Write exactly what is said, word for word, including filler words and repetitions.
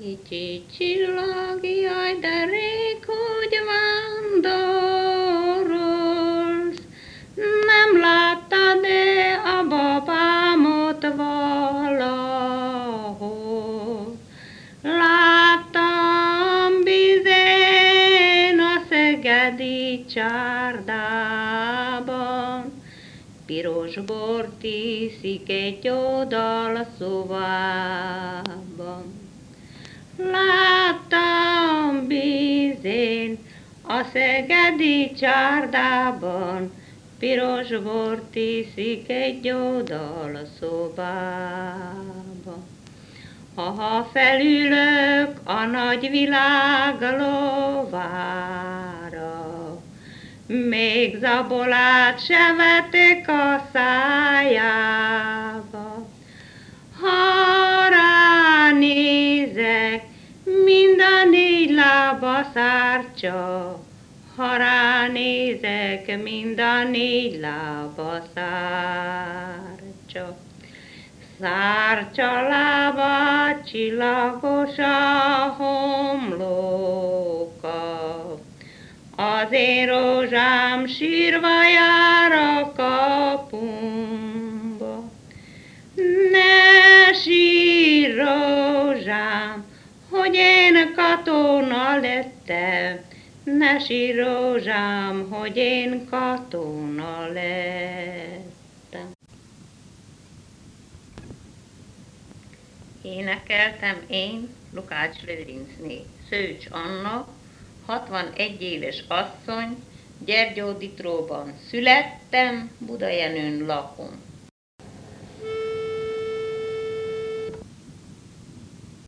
Kicsi csillag, jaj, de rég, hogy vándorolsz. Nem láttad-e a babámot valahol? Láttam bizén a szegedi csárdában, piros bort iszik egy oldal a szobában. Láttam bizén a szegedi csárdában, piros bort iszik egy oldal a szobában. Ha felülök a nagy világ lovára, még zabolát se vetek a szájába. Ha ránézek, mind a négy lába szárcsa, ha ránézek, mind a négy lába szárcsa. Szárcsa lába, csillagos a homloka, az én rózsám sírva jár a kapumba. Ne sírj, rózsám, hogy én katona lettem, ne sírj, rózsám, hogy én katona lettem. Énekeltem én, Lukács Lőrincné, Szőcs Anna, hatvanegy éves asszony, Gyergyóditróban születtem, Budajenőn lakom.